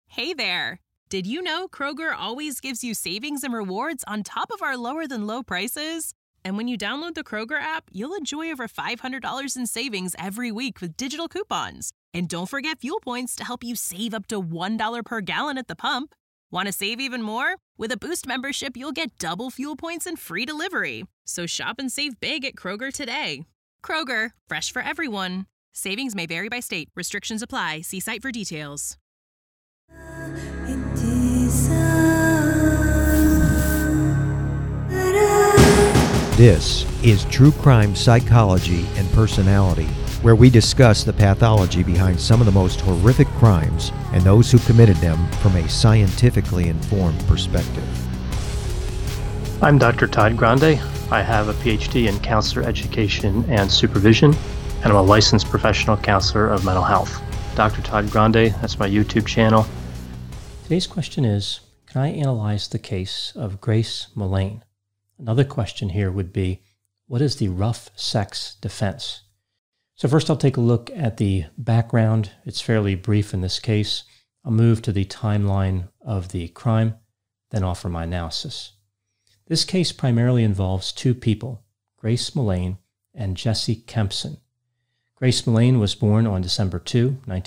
Hey there! Did you know Kroger always gives you savings and rewards on top of our lower-than-low prices? And when you download the Kroger app, you'll enjoy over $500 in savings every week with digital coupons. And don't forget fuel points to help you save up to $1 per gallon at the pump. Want to save even more? With a Boost membership, you'll get double fuel points and free delivery. So shop and save big at Kroger today. Kroger, fresh for everyone. Savings may vary by state. Restrictions apply. See site for details. This is True Crime Psychology and Personality, where we discuss the pathology behind some of the most horrific crimes and those who committed them from a scientifically informed perspective. I'm Dr. Todd Grande. I have a PhD in counselor education and supervision, and I'm a licensed professional counselor of mental health. Dr. Todd Grande, that's my YouTube channel. Today's question is, can I analyze the case of Grace Mullane? Another question here would be, what is the rough sex defense? So first I'll take a look at the background. It's fairly brief in this case. I'll move to the timeline of the crime, then offer my analysis. This case primarily involves two people, Grace Mullane and Jesse Kempson. Grace Mullane was born on December 2,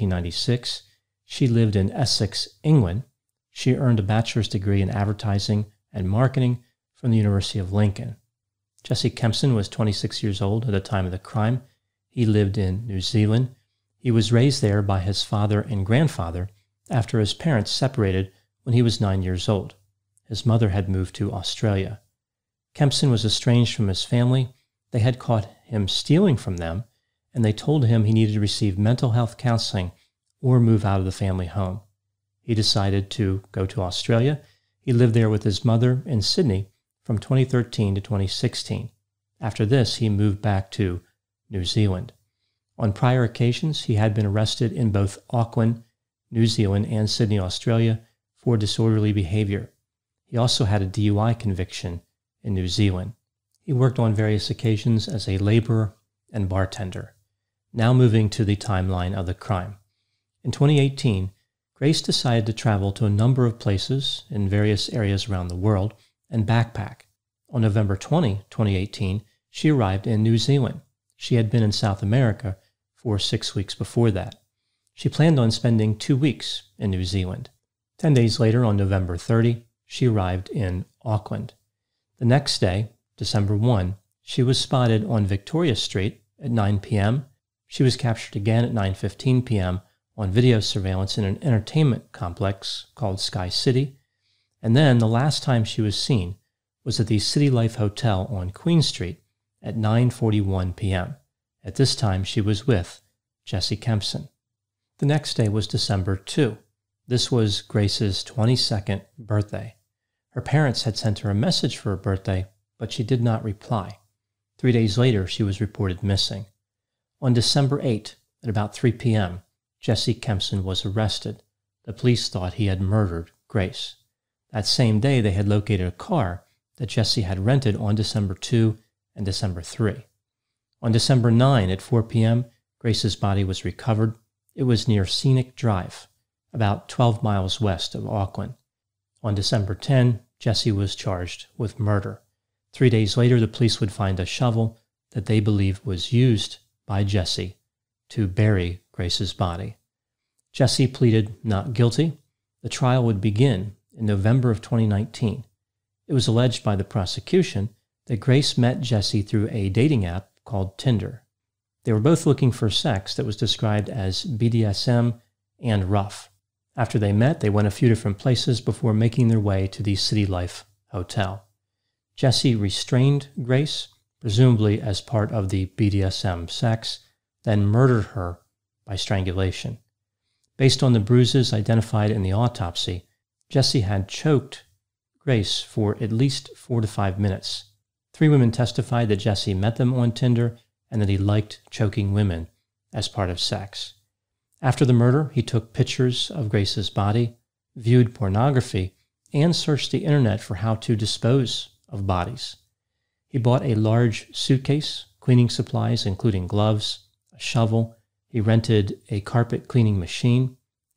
1996. She lived in Essex, England. She earned a bachelor's degree in advertising and marketing from the University of Lincoln. Jesse Kempson was 26 years old at the time of the crime. He lived in New Zealand. He was raised there by his father and grandfather after his parents separated when he was 9 years old. His mother had moved to Australia. Kempson was estranged from his family. They had caught him stealing from them, and they told him he needed to receive mental health counseling or move out of the family home. He decided to go to Australia. He lived there with his mother in Sydney from 2013 to 2016. After this, he moved back to New Zealand. On prior occasions, he had been arrested in both Auckland, New Zealand, and Sydney, Australia for disorderly behavior. He also had a DUI conviction in New Zealand. He worked on various occasions as a laborer and bartender. Now moving to the timeline of the crime. In 2018, Grace decided to travel to a number of places in various areas around the world and backpack. On November 20, 2018, she arrived in New Zealand. She had been in South America for 6 weeks before that. She planned on spending 2 weeks in New Zealand. 10 days later, on November 30, she arrived in Auckland. The next day, December 1, she was spotted on Victoria Street at 9 p.m. She was captured again at 9:15 p.m. on video surveillance in an entertainment complex called Sky City. And then the last time she was seen was at the City Life Hotel on Queen Street at 9:41 p.m. At this time, she was with Jesse Kempson. The next day was December 2. This was Grace's 22nd birthday. Her parents had sent her a message for her birthday, but she did not reply. 3 days later, she was reported missing. On December 8, at about 3 p.m., Jesse Kempson was arrested. The police thought he had murdered Grace. That same day, they had located a car that Jesse had rented on December 2 and December 3. On December 9 at 4 p.m., Grace's body was recovered. It was near Scenic Drive, about 12 miles west of Auckland. On December 10, Jesse was charged with murder. 3 days later, the police would find a shovel that they believed was used by Jesse to bury Grace's body. Jesse pleaded not guilty. The trial would begin in November of 2019. It was alleged by the prosecution that Grace met Jesse through a dating app called Tinder. They were both looking for sex that was described as BDSM and rough. After they met, they went a few different places before making their way to the City Life Hotel. Jesse restrained Grace, presumably as part of the BDSM sex, then murdered her by strangulation. Based on the bruises identified in the autopsy, Jesse had choked Grace for at least 4 to 5 minutes. 3 women testified that Jesse met them on Tinder and that he liked choking women as part of sex. After the murder, he took pictures of Grace's body, viewed pornography, and searched the internet for how to dispose of bodies. He bought a large suitcase, cleaning supplies including gloves, a shovel. He rented a carpet cleaning machine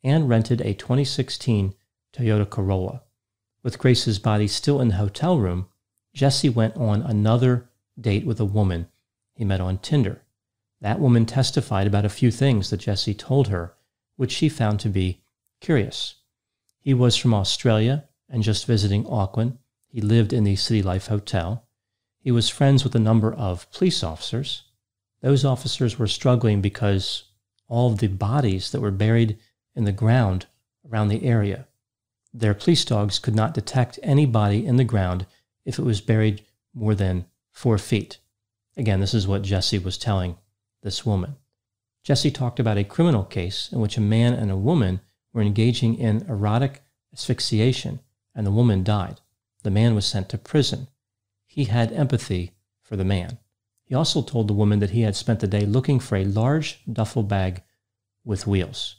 and rented a 2016 Toyota Corolla. With Grace's body still in the hotel room, Jesse went on another date with a woman he met on Tinder. That woman testified about a few things that Jesse told her, which she found to be curious. He was from Australia and just visiting Auckland. He lived in the City Life Hotel. He was friends with a number of police officers. Those officers were struggling because all of the bodies that were buried in the ground around the area, their police dogs could not detect any body in the ground if it was buried more than 4 feet. Again, this is what Jesse was telling this woman. Jesse talked about a criminal case in which a man and a woman were engaging in erotic asphyxiation, and the woman died. The man was sent to prison. He had empathy for the man. He also told the woman that he had spent the day looking for a large duffel bag with wheels.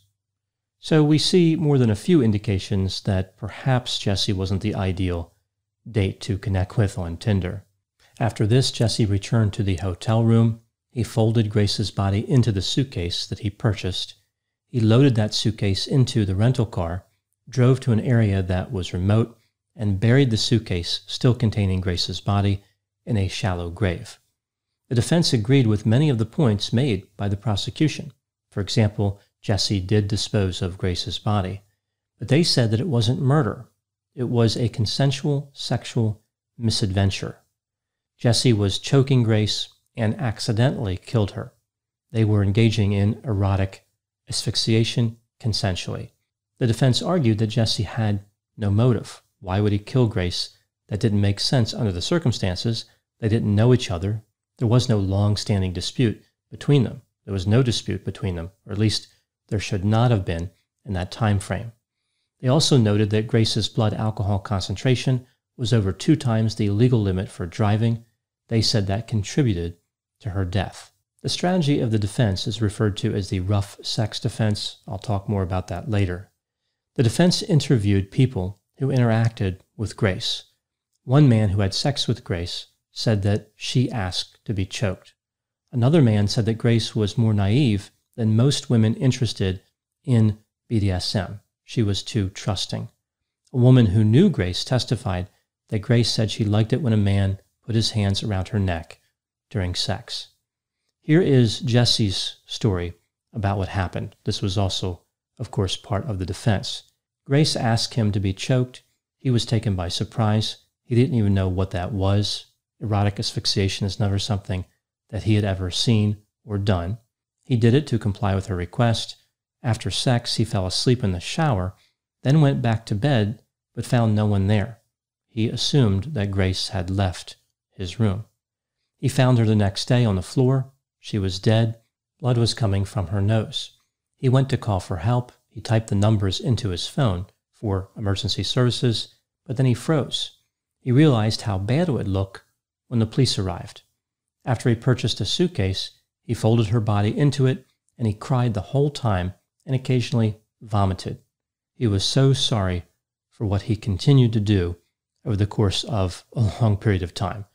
So we see more than a few indications that perhaps Jesse wasn't the ideal date to connect with on Tinder. After this, Jesse returned to the hotel room. He folded Grace's body into the suitcase that he purchased. He loaded that suitcase into the rental car, drove to an area that was remote, and buried the suitcase, still containing Grace's body, in a shallow grave. The defense agreed with many of the points made by the prosecution. For example, Jesse did dispose of Grace's body, but they said that it wasn't murder. It was a consensual sexual misadventure. Jesse was choking Grace and accidentally killed her. They were engaging in erotic asphyxiation consensually. The defense argued that Jesse had no motive. Why would he kill Grace? That didn't make sense under the circumstances. They didn't know each other. There was no long-standing dispute between them. There was no dispute between them, or at least there should not have been in that time frame. They also noted that Grace's blood alcohol concentration was over 2 times the legal limit for driving. They said that contributed to her death. The strategy of the defense is referred to as the rough sex defense. I'll talk more about that later. The defense interviewed people who interacted with Grace. One man who had sex with Grace said that she asked to be choked. Another man said that Grace was more naive than most women interested in BDSM. She was too trusting. A woman who knew Grace testified that Grace said she liked it when a man put his hands around her neck during sex. Here is Jesse's story about what happened. This was also, of course, part of the defense. Grace asked him to be choked. He was taken by surprise. He didn't even know what that was. Erotic asphyxiation is never something that he had ever seen or done. He did it to comply with her request. After sex, he fell asleep in the shower, then went back to bed, but found no one there. He assumed that Grace had left his room. He found her the next day on the floor. She was dead. Blood was coming from her nose. He went to call for help. He typed the numbers into his phone for emergency services, but then he froze. He realized how bad it would look when the police arrived. After he purchased a suitcase, he folded her body into it, and he cried the whole time and occasionally vomited. He was so sorry for what he continued to do over the course of a long period of time.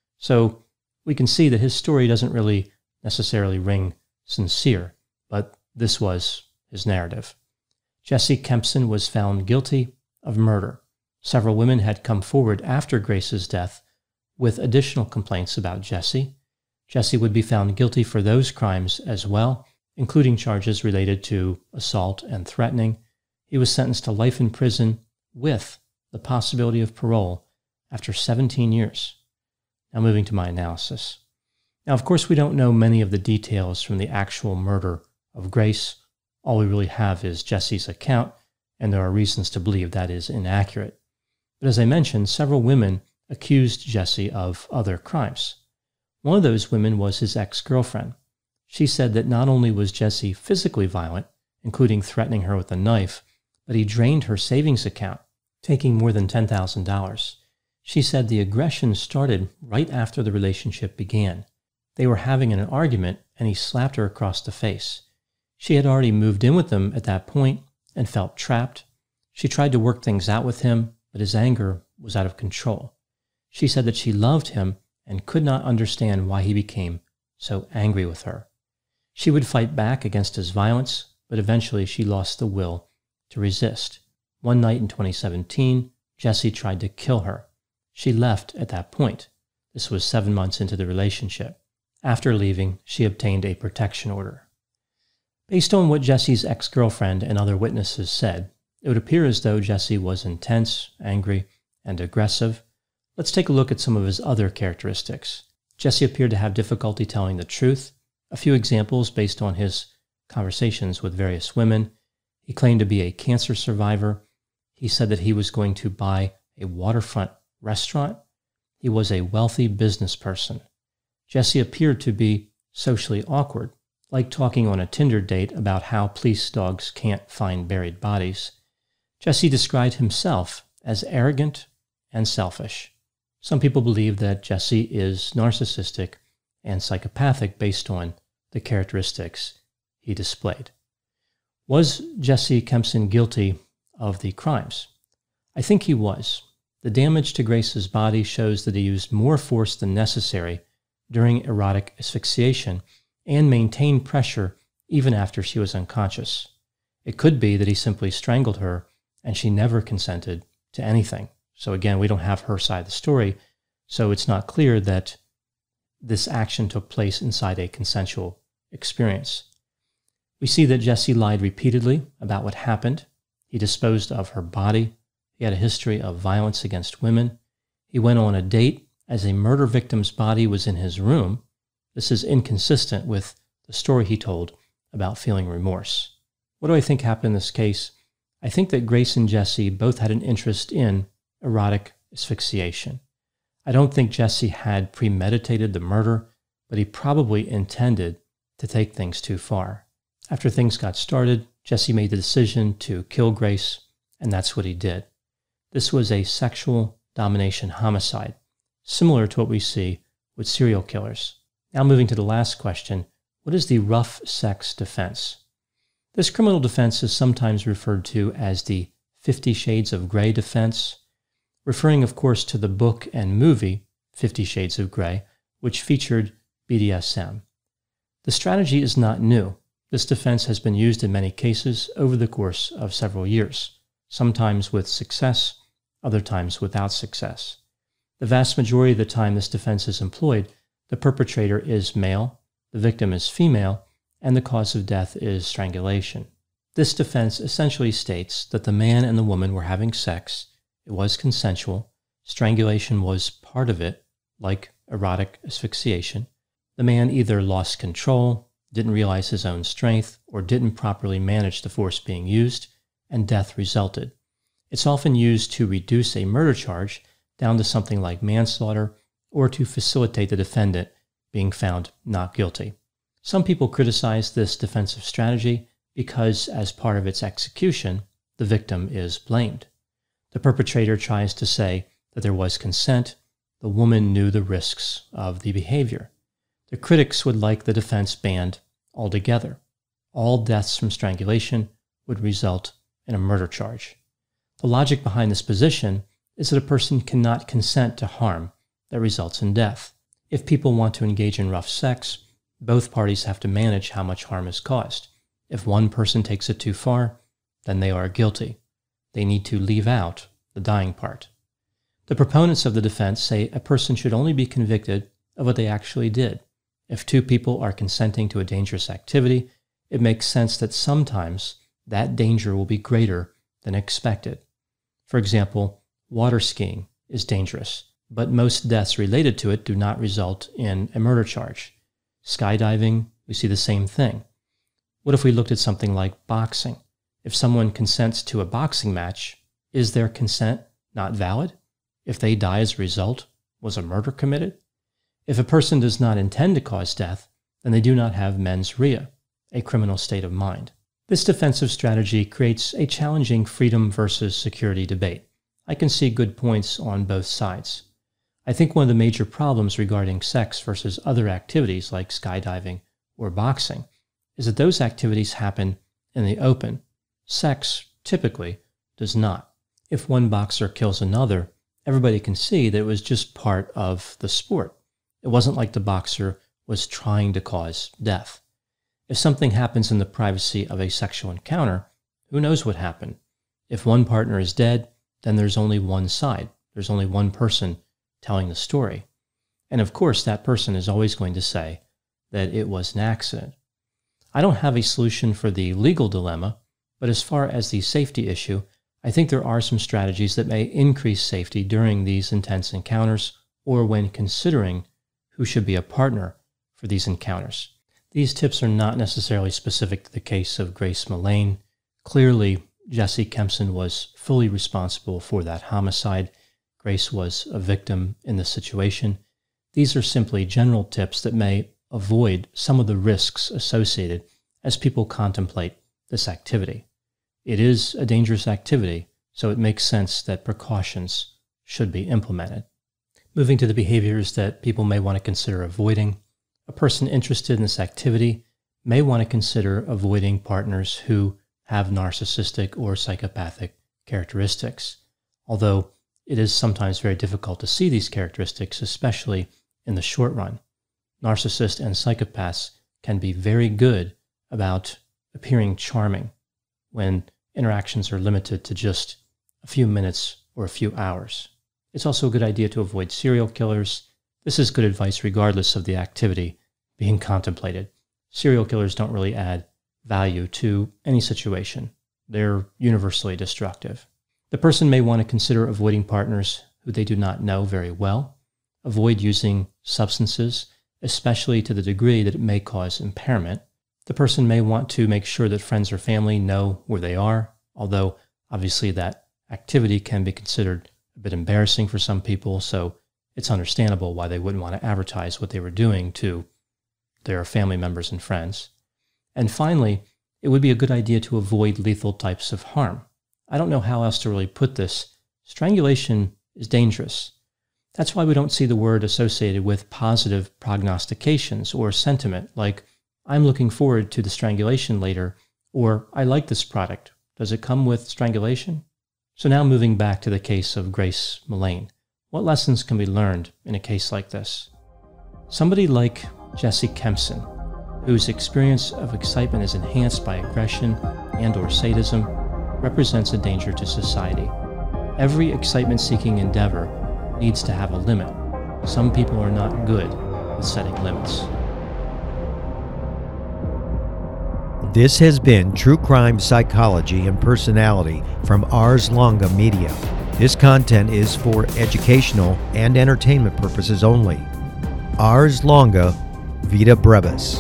So we can see that his story doesn't really necessarily ring sincere, but this was his narrative. Jesse Kempson was found guilty of murder. Several women had come forward after Grace's death with additional complaints about Jesse. Jesse would be found guilty for those crimes as well, including charges related to assault and threatening. He was sentenced to life in prison with the possibility of parole after 17 years. Now moving to my analysis. Now, of course, we don't know many of the details from the actual murder of Grace. All we really have is Jesse's account, and there are reasons to believe that is inaccurate. But as I mentioned, several women accused Jesse of other crimes. One of those women was his ex-girlfriend. She said that not only was Jesse physically violent, including threatening her with a knife, but he drained her savings account, taking more than $10,000. She said the aggression started right after the relationship began. They were having an argument, and he slapped her across the face. She had already moved in with him at that point and felt trapped. She tried to work things out with him, but his anger was out of control. She said that she loved him and could not understand why he became so angry with her. She would fight back against his violence, but eventually she lost the will to resist. One night in 2017, Jesse tried to kill her. She left at that point. This was 7 months into the relationship. After leaving, she obtained a protection order. Based on what Jesse's ex-girlfriend and other witnesses said, it would appear as though Jesse was intense, angry, and aggressive. Let's take a look at some of his other characteristics. Jesse appeared to have difficulty telling the truth. A few examples based on his conversations with various women. He claimed to be a cancer survivor. He said that he was going to buy a waterfront restaurant. He was a wealthy business person. Jesse appeared to be socially awkward, like talking on a Tinder date about how police dogs can't find buried bodies. Jesse described himself as arrogant and selfish. Some people believe that Jesse is narcissistic and psychopathic based on the characteristics he displayed. Was Jesse Kempson guilty of the crimes? I think he was. The damage to Grace's body shows that he used more force than necessary during erotic asphyxiation and maintained pressure even after she was unconscious. It could be that he simply strangled her and she never consented to anything. So again, we don't have her side of the story, so it's not clear that this action took place inside a consensual experience. We see that Jesse lied repeatedly about what happened. He disposed of her body. He had a history of violence against women. He went on a date as a murder victim's body was in his room. This is inconsistent with the story he told about feeling remorse. What do I think happened in this case? I think that Grace and Jesse both had an interest in erotic asphyxiation. I don't think Jesse had premeditated the murder, but he probably intended to take things too far. After things got started, Jesse made the decision to kill Grace, and that's what he did. This was a sexual domination homicide, similar to what we see with serial killers. Now moving to the last question, what is the rough sex defense? This criminal defense is sometimes referred to as the 50 Shades of Grey defense, referring of course to the book and movie 50 Shades of Grey, which featured BDSM. The strategy is not new. This defense has been used in many cases over the course of several years, sometimes with success, other times without success. The vast majority of the time this defense is employed, the perpetrator is male, the victim is female, and the cause of death is strangulation. This defense essentially states that the man and the woman were having sex, it was consensual, strangulation was part of it, like erotic asphyxiation. The man either lost control, didn't realize his own strength, or didn't properly manage the force being used, and death resulted. It's often used to reduce a murder charge down to something like manslaughter or to facilitate the defendant being found not guilty. Some people criticize this defensive strategy because, as part of its execution, the victim is blamed. The perpetrator tries to say that there was consent, the woman knew the risks of the behavior. The critics would like the defense banned altogether. All deaths from strangulation would result in a murder charge. The logic behind this position is that a person cannot consent to harm that results in death. If people want to engage in rough sex, both parties have to manage how much harm is caused. If one person takes it too far, then they are guilty. They need to leave out the dying part. The proponents of the defense say a person should only be convicted of what they actually did. If two people are consenting to a dangerous activity, it makes sense that sometimes that danger will be greater than expected. For example, water skiing is dangerous, but most deaths related to it do not result in a murder charge. Skydiving, we see the same thing. What if we looked at something like boxing? If someone consents to a boxing match, is their consent not valid? If they die as a result, was a murder committed? If a person does not intend to cause death, then they do not have mens rea, a criminal state of mind. This defensive strategy creates a challenging freedom versus security debate. I can see good points on both sides. I think one of the major problems regarding sex versus other activities like skydiving or boxing is that those activities happen in the open. Sex typically does not. If one boxer kills another, everybody can see that it was just part of the sport. It wasn't like the boxer was trying to cause death. If something happens in the privacy of a sexual encounter, Who knows what happened? If one partner is dead, then there's only one side. There's only one person telling the story. And of course, that person is always going to say that it was an accident. I don't have a solution for the legal dilemma, but as far as the safety issue, I think there are some strategies that may increase safety during these intense encounters or when considering who should be a partner for these encounters. These tips are not necessarily specific to the case of Grace Millane. Clearly, Jesse Kempson was fully responsible for that homicide. Grace was a victim in the situation. These are simply general tips that may avoid some of the risks associated as people contemplate this activity. It is a dangerous activity, so it makes sense that precautions should be implemented. Moving to the behaviors that people may want to consider avoiding, a person interested in this activity may want to consider avoiding partners who have narcissistic or psychopathic characteristics, although it is sometimes very difficult to see these characteristics, especially in the short run. Narcissists and psychopaths can be very good about appearing charming when interactions are limited to just a few minutes or a few hours. It's also a good idea to avoid serial killers. This is good advice regardless of the activity being contemplated. Serial killers don't really add value to any situation. They're universally destructive. The person may want to consider avoiding partners who they do not know very well. Avoid using substances, especially to the degree that it may cause impairment. The person may want to make sure that friends or family know where they are, although obviously that activity can be considered a bit embarrassing for some people, so it's understandable why they wouldn't want to advertise what they were doing to their family members and friends. And finally, it would be a good idea to avoid lethal types of harm. I don't know how else to really put this. Strangulation is dangerous. That's why we don't see the word associated with positive prognostications or sentiment like, I'm looking forward to the strangulation later, or I like this product. Does it come with strangulation? So now moving back to the case of Grace Millane, what lessons can be learned in a case like this? Somebody like Jesse Kempson, whose experience of excitement is enhanced by aggression and/or sadism, represents a danger to society. Every excitement-seeking endeavor needs to have a limit. Some people are not good with setting limits. This has been True Crime Psychology and Personality from Ars Longa Media. This content is for educational and entertainment purposes only. Ars Longa Vita Brevis.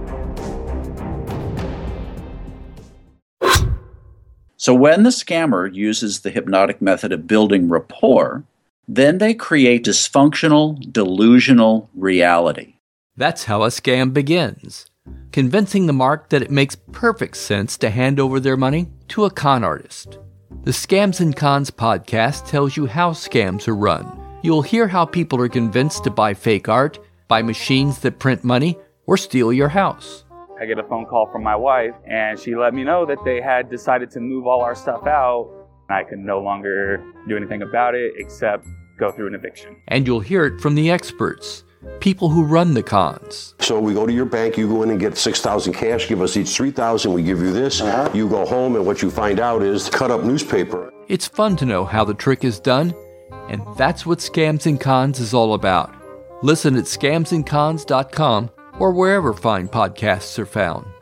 So when the scammer uses the hypnotic method of building rapport, then they create dysfunctional, delusional reality. That's how a scam begins, convincing the mark that it makes perfect sense to hand over their money to a con artist. The Scams and Cons podcast tells you how scams are run. You'll hear how people are convinced to buy fake art, buy machines that print money, or steal your house. I get a phone call from my wife, and she let me know that they had decided to move all our stuff out. I could no longer do anything about it except go through an eviction. And you'll hear it from the experts, people who run the cons. So we go to your bank, you go in and get $6,000 cash, give us each $3,000, we give you this. You go home, and what you find out is cut up newspaper. It's fun to know how the trick is done, and that's what Scams and Cons is all about. Listen at scamsandcons.com or wherever fine podcasts are found.